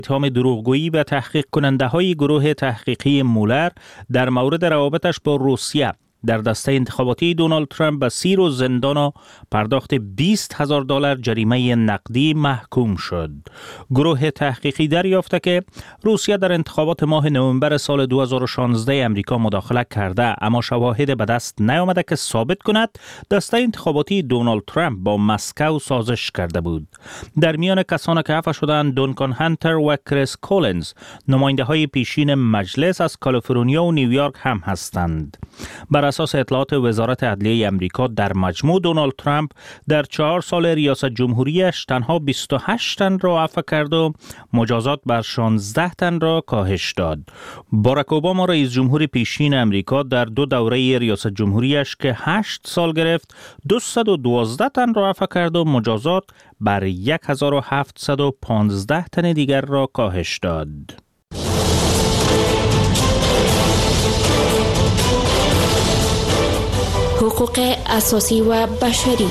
اتهام دروغگویی به تحقیق کننده های گروه تحقیقی مولر در مورد روابطش با روسیه در دسته انتخاباتی دونالد ترامپ به 30 روز زندان و پرداخت $20,000 جریمه نقدی محکوم شد. گروه تحقیقی دریافته که روسیه در انتخابات ماه نوامبر سال 2016 امریکا مداخله کرده، اما شواهد به دست نیامده که ثابت کند دسته انتخاباتی دونالد ترامپ با مسکو سازش کرده بود. در میان کسانی که عفو شدند دونکان هانتر و کریس کولینز، نماینده های پیشین مجلس از کالیفرنیا و نیویورک هم هستند. بر اساس اطلاعات وزارت عدلیه امریکا در مجموع دونالد ترامپ در 4 سال ریاست جمهوریش تنها 28 تن را عفو کرد و مجازات بر 16 تن را کاهش داد. باراک اوباما رئیس جمهور پیشین امریکا در 2 دوره ریاست جمهوریش که 8 سال گرفت 212 تن را عفو کرد و مجازات بر 1715 تن دیگر را کاهش داد. حقوق اساسی و بشری.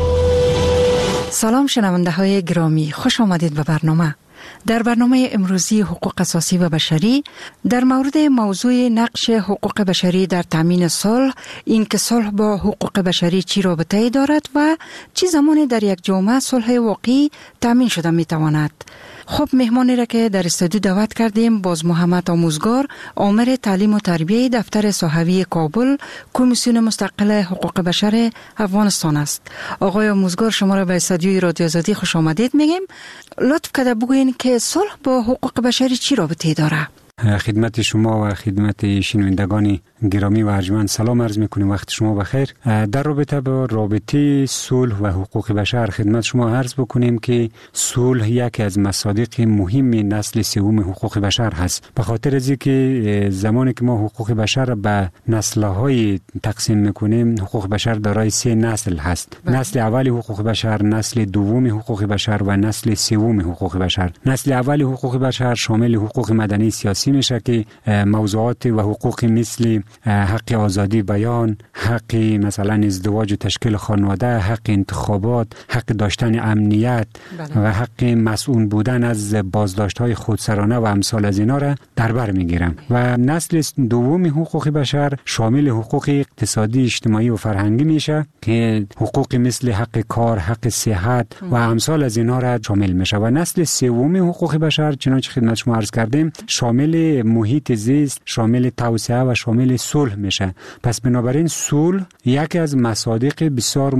سلام شنونده های گرامی، خوش آمدید به برنامه. در برنامه امروزی حقوق اساسی و بشری در مورد موضوع نقش حقوق بشری در تامین صلح، اینکه صلح با حقوق بشری چی رابطه‌ای دارد و چه زمانی در یک جامعه صلح واقعی تامین شده میتواند. خب مهمانی را که در استودیو دعوت کردیم باز محمد آموزگار، آمر تعلیم و تربیه دفتر صحوی کابل، کمیسیون مستقل حقوق بشر افغانستان است. آقای آموزگار، شما را به استودیوی رادیو آزادی خوش آمدید میگیم. لطف کرده بگوین که صلح با حقوق بشری چی رابطه‌ای داره؟ خدمت شما و خدمت شنوندگان گرامی و ارجمند سلام عرض میکنیم. وقت شما بخیر. در رابطه با رابطه صلح و حقوق بشر خدمت شما عرض بکنیم که صلح یکی از مصادیق مهم نسل سوم حقوق بشر هست. به خاطر از اینکه زمانی که ما حقوق بشر را به نسل‌های تقسیم میکنیم، حقوق بشر دارای 3 نسل هست. نسل اول حقوق بشر، نسل دوم حقوق بشر و نسل سوم حقوق بشر. نسل اول حقوق بشر شامل حقوق مدنی سیاسی میشه که موضوعات و حقوق مثل حق آزادی بیان، حق مثلا ازدواج و تشکیل خانواده، حق انتخابات، حق داشتن امنیت و حق مسئول بودن از بازداشت‌های خودسرانه و امثال از اینا را در بر میگیرم. و نسل دوم حقوق بشر شامل حقوق اقتصادی، اجتماعی و فرهنگی میشه که حقوق مثل حق کار، حق صحت و امثال از اینا را شامل میشه. و نسل سوم حقوق بشر چنانچه خدمت شما عرض کردیم شامل محیط زیست، شامل توسعه و شامل صلح میشه. پس بنابراین صلح یکی از مصادیق بسیار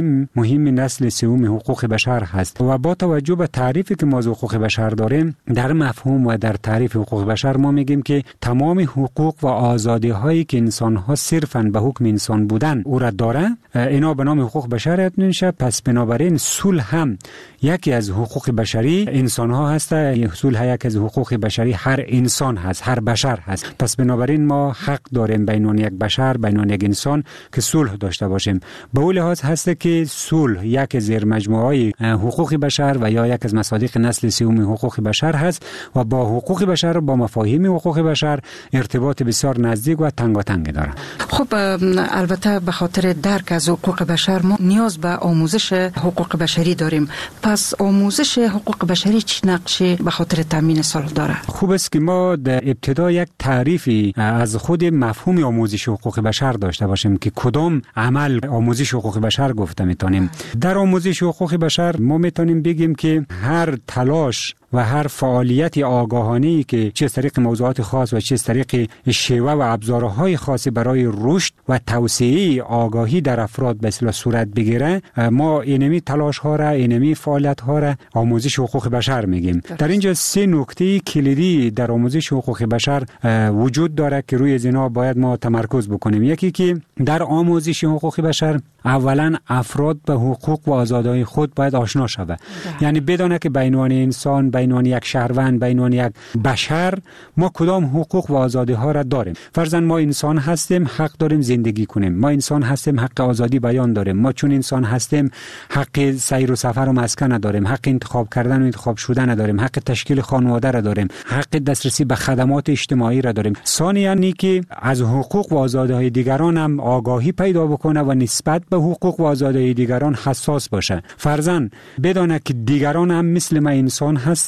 مهم نسل سوم حقوق بشر هست. و با توجه به تعریفی که ما از حقوق بشر داریم، در مفهوم و در تعریف حقوق بشر ما میگیم که تمام حقوق و آزادی هایی که انسان ها صرفاً به حکم انسان بودن او را داره، اینا به نام حقوق بشر یاد میشه. پس بنابراین صلح هم یکی از حقوق بشری انسان ها هست. صلح یکی از حقوق بشری هر انسان هست، هر بشر هست. پس بنابراین ما حق داریم بین یک بشر، بین یک انسان که صلح داشته باشیم. به اون لحاظ هست که صلح یک زیر مجموعه حقوق بشر و یا یک از مصادیق نسل سوم حقوق بشر هست و با حقوق بشر، با مفاهیم حقوق بشر ارتباط بسیار نزدیک و تنگاتنگ داره. خب البته به خاطر درک از حقوق بشر ما نیاز به آموزش حقوق بشری داریم. پس آموزش حقوق بشری چه نقشی به خاطر تامین صلح داره؟ خوب است که ما در ابتدا یک تعریفی از خود مفهوم آموزش حقوق بشر داشته باشیم که کدام عمل آموزش حقوق بشر گفته میتونیم. در آموزش حقوق بشر ما میتونیم بگیم که هر تلاش و هر فعالیت آگاهانه‌ای که چه از طریق موضوعات خاص و چه از طریق شیوه و ابزارهای خاصی برای رشد و توسعه آگاهی در افراد به اصطلاح صورت بگیره، ما اینمی تلاش ها را، اینمی فعالیت ها را آموزش حقوق بشر میگیم. در اینجا 3 نکته کلیدی در آموزش حقوق بشر وجود داره که روی اینا باید ما تمرکز بکنیم. یکی که در آموزش حقوق بشر اولا افراد به حقوق و آزادی‌های خود باید آشنا شود. یعنی بدونه که بین انسان، بین یک شهروند، بین یک بشر ما کدام حقوق و آزادی ها را داریم. فرضاً ما انسان هستیم، حق داریم زندگی کنیم. ما انسان هستیم، حق آزادی بیان داریم. ما چون انسان هستیم حق سیر و سفر و مسکن داریم، حق انتخاب کردن و انتخاب شدن داریم، حق تشکیل خانواده را داریم، حق دسترسی به خدمات اجتماعی را داریم. ثانیاً که از حقوق و آزادی های دیگران هم آگاهی پیدا بکنه و نسبت به حقوق و آزادی دیگران حساس باشه. فرضاً بدانه که دیگران هم مثل ما انسان هست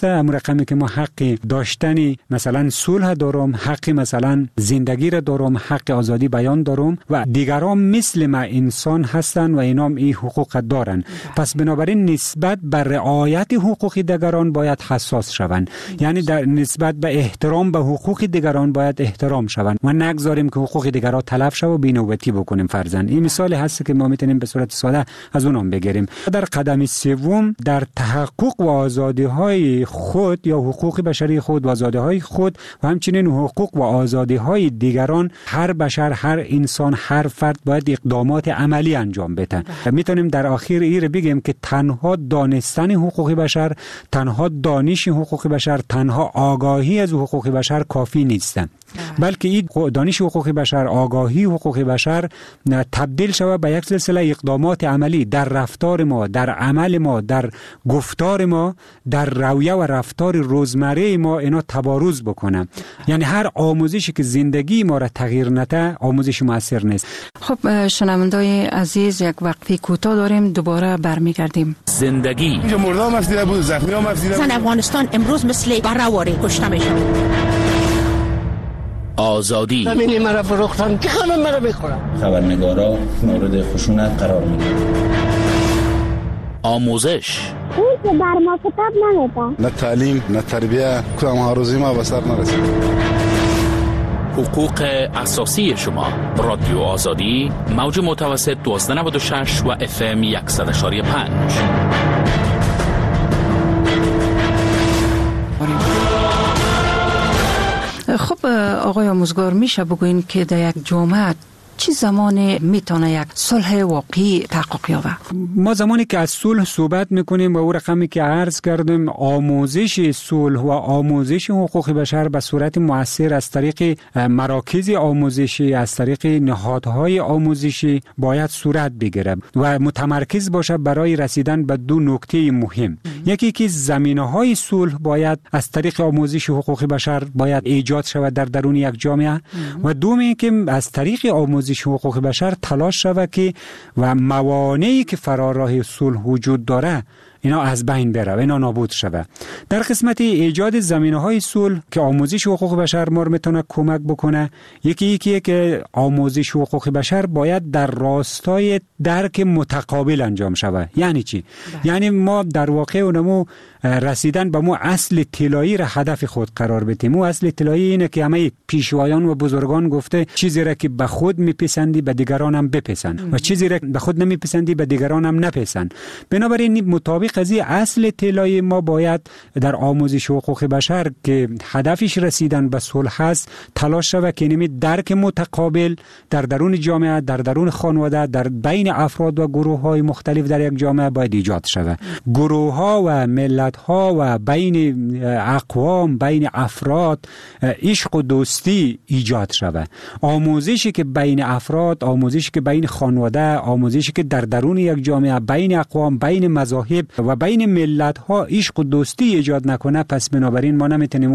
هست، همون رقمی که ما حق داشتن مثلا صلح دارم، حق مثلا زندگی را دارم، حق آزادی بیان دارم و دیگران مثل ما انسان هستن و اینام این حقوق دارن. پس بنابراین نسبت به رعایت حقوق دیگران باید حساس شوند، یعنی در نسبت به احترام به حقوق دیگران باید احترام شوند و نگذاریم که حقوق دیگران تلف شه و بی‌نوبتی بکنیم فرضاً. این مثال هست که ما میتونیم به صورت ساده از اونم بگیریم. در قدم سوم در تحقق و آزادی‌های خود یا حقوق بشری خود و آزادی‌های خود و همچنین حقوق و آزادی‌های دیگران، هر بشر، هر انسان، هر فرد باید اقدامات عملی انجام بده. میتونیم در آخر این بگیم که تنها دانستن حقوق بشر، تنها دانش حقوق بشر، تنها آگاهی از حقوق بشر کافی نیست، بلکه این دانش حقوق بشر، آگاهی حقوق بشر تبدیل شود به یک سلسله اقدامات عملی در رفتار ما، در عمل ما، در گفتار ما، در رویه و رفتار روزمره ما اینا تبارز بکنه. یعنی هر آموزشی که زندگی ما را تغییر نده آموزش مؤثر نیست. خب شنوندای عزیز، یک وقفه کوتاه داریم، دوباره برمیگردیم. زندگی اینجا مردم مسئله بود، زخمی ها مسئله بود. زن افغانستان امروز مثل برهواره کشته میشه. آزادی زمینی مرا فروختن که خانم مرا بخورم. خبرنگارا مورد خشونت قرار میگیرن. آموزش اون که در ما کتاب نمیده، نه تعلیم نه تربیه، کدام آرزوی ما به سر نرسید. حقوق اساسی شما. رادیو آزادی، موج متوسط 1296 و FM 100.5. خب آقای آموزگار، میشه بگوین که در یک جامعه چه زمانی میتونه یک صلح واقعی تحقق یابه؟ ما زمانی که از صلح صحبت میکنیم و او رقمی که عرض کردیم، آموزش صلح و آموزش حقوق بشر به صورت مؤثر از طریق مراکز آموزشی، از طریق نهادهای آموزشی باید صورت بگیره و متمرکز باشه برای رسیدن به دو نکته مهم. یکی که زمینه‌های صلح باید از طریق آموزش حقوق بشر باید ایجاد شود در درون یک جامعه و دومی که از طریق آموزش حقوق بشر تلاش شود که و موانعی که فرار راه صلح وجود داره اینا از بین بره و اینا نابود شود. در قسمت ایجاد زمینه‌های صلح که آموزش حقوق بشر ما میتونه کمک بکنه، یکی که آموزش حقوق بشر باید در راستای درک متقابل انجام شود. یعنی چی؟ یعنی ما در واقع اونمو رسیدن به مو اصل طلایی را هدف خود قرار بدیم. مو اصل طلایی اینه که همه پیشوایان و بزرگان گفته چیزی را که به خود میپسندی به دیگران هم بپسند و چیزی را به خود نمیپسندی به دیگران هم نپسند. بنابراین مطابق از اصل طلایی ما باید در آموزش حقوق بشر که هدفش رسیدن به صلح است تلاش شود که نمی درک متقابل در درون جامعه، در درون خانواده، در بین افراد و گروه‌های مختلف در یک جامعه باید ایجاد شود. گروه‌ها و ملت‌ها و بین اقوام، بین افراد عشق و دوستی ایجاد شود. آموزشی که بین افراد، آموزشی که بین خانواده، آموزشی که در درون یک جامعه بین اقوام، بین مذاهب و بین ملت‌ها عشق و دوستی ایجاد نکنه، پس بنابراین ما نمیتونیم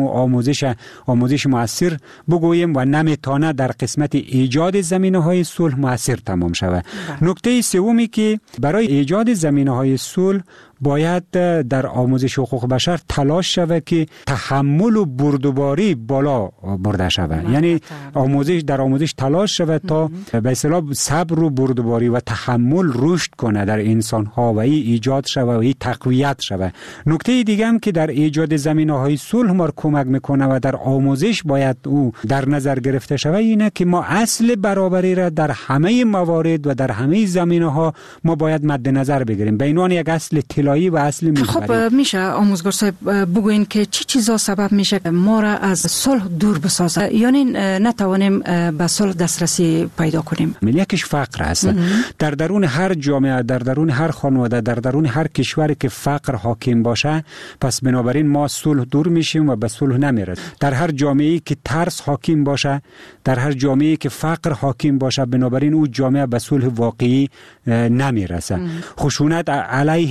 آموزش مؤثر بگوییم و نمیتونه در قسمت ایجاد زمینه‌های صلح مؤثر تمام شود. نکته سومی که برای ایجاد زمینه‌های صلح باید در آموزش حقوق بشر تلاش شود که تحمل و بردباری بالا برده شود. یعنی در آموزش تلاش شود تا به اصطلاح صبر و بردباری و تحمل رشد کنه در انسان‌ها و ایجاد شود و تقویت شود. نکته دیگه هم که در ایجاد زمینه‌های صلح ما کمک میکنه و در آموزش باید او در نظر گرفته شود اینه که ما اصل برابری را در همه موارد و در همه زمینه‌ها ما باید مد نظر بگیریم به عنوان یک اصل طلایی و اصل محوری. خب میشه آموزگار صاحب بگوین که چه چیزا سبب میشه ما را از صلح دور بسازه، یعنی نتوانیم به صلح دسترسی پیدا کنیم؟ یکیش فقر است. در درون هر جامعه، در درون هر خانواده، در درون هر کشوری که فقر حاکم باشه، پس بنابراین ما صلح دور میشیم و به صلح نمیرسیم. در هر جامعه‌ای که ترس حاکم باشه، در هر جامعه‌ای که فقر حاکم باشه، بنابراین اون جامعه به صلح واقعی نمیرسه. خشونت علیه هر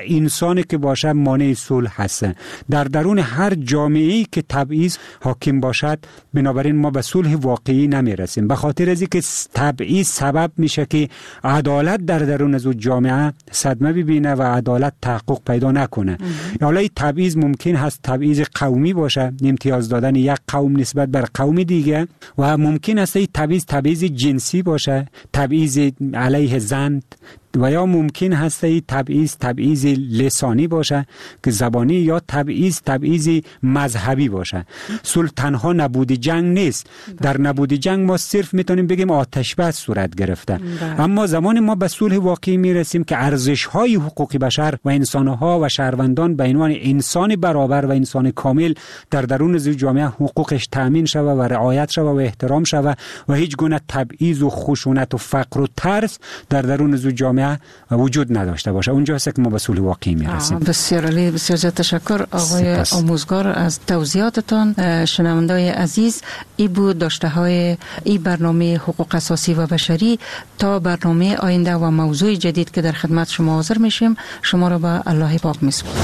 انسانی که باشه مانع صلح هست. در درون هر جامعه‌ای که تبعیض حاکم باشد، بنابراین ما به صلح واقعی نمیرسیم. به خاطر از اینکه تبعیض سبب میشه که عدالت در درون از جامعه صدمه ببینه و عدالت تحقق پیدا نکنه. حالا این تبعیض ممکن هست تبعیض قومی باشه، امتیاز دادن یک قوم نسبت بر قوم دیگه، و ممکن است این تبعیض جنسی باشه، تبعیض علیه زن، و یا ممکن هست این تبعیض لسانی باشه که زبانی، یا تبعیض مذهبی باشه. صلح تنها نبود جنگ نیست. در نبود جنگ ما صرف میتونیم بگیم آتش بس صورت گرفته. اما زمان ما به صلح واقعی میرسیم که ارزش‌های حقوق بشر و انسان‌ها و شهروندان به عنوان انسان برابر و انسان کامل در درون جامعه حقوقش تامین شود و رعایت شود و احترام شود و هیچ گونه تبعیض و خشونت و فقر و ترس در درون جامعه وجود نداشته باشه. اونجاست که ما به صلح واقعی میرسیم. بسیار عالی، بسیار تشکر آقای آموزگار از توضیحاتتان. شنوندای عزیز، این بود داشته های این برنامه حقوق اساسی و بشری. تا برنامه آینده و موضوع جدید که در خدمت شما حاضر میشیم، شما را به الله پاک میسپارم.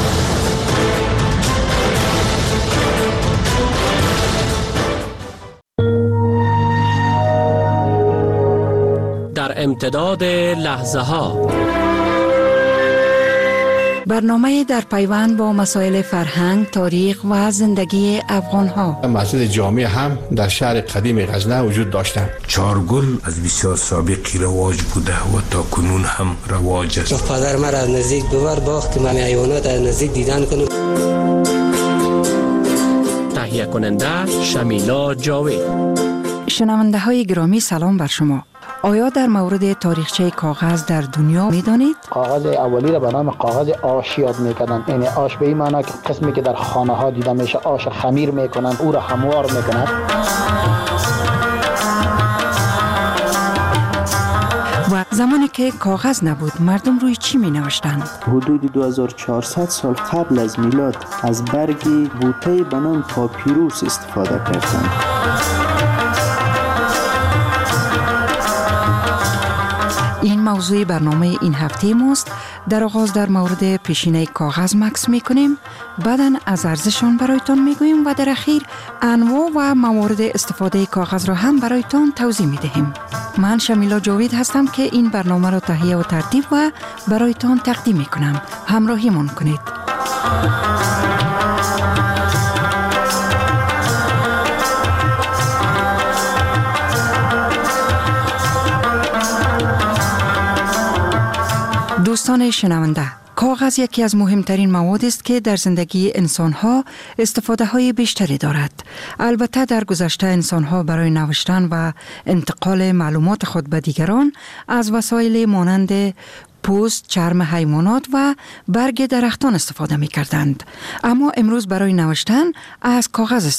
در امتداد لحظه ها، برنامه در پیوند با مسائل فرهنگ، تاریخ و زندگی افغان ها. مسجد جامع هم در شهر قدیم غزنه وجود داشتند. چارگل از بسیار سابقی رواج بوده و تا کنون هم رواج است. پدر مرا از نزدیک ببر باخت من حیوانات از نزدیک دیدن کنم. تهیه کننده شمیلا جاوید. شنونده های گرامی، سلام بر شما. آیا در مورد تاریخچه کاغذ در دنیا میدانید؟ کاغذ اولی را به نام کاغذ آش یاد میکنند. یعنی آش به این معنی که قسمی که در خانه ها دیده میشه، آش خمیر میکنند، او را هموار میکنند. و زمانی که کاغذ نبود، مردم روی چی می نوشتند؟ حدود 2400 سال قبل از میلاد از برگی بوته به نام پاپیروس استفاده کردند. این موضوع برنامه این هفته ماست. در آغاز در مورد پیشینه کاغذ مکس میکنیم، بعداً از ارزششان برایتان میگوییم و در اخیر انواع و موارد استفاده کاغذ را هم برایتان توضیح میدهیم. من شمیلا جاوید هستم که این برنامه را تهیه و ترتیب و برایتان تقدیم میکنم. همراهی من کنید. دوستان شنونده، کاغذ یکی از مهمترین مواد است که در زندگی انسان‌ها استفاده های بیشتری دارد. البته در گذشته انسان‌ها برای نوشتن و انتقال معلومات خود به دیگران از وسایل مانند پوست، چرم حیوانات و برگ درختان استفاده می کردند. اما امروز برای نوشتن از کاغذ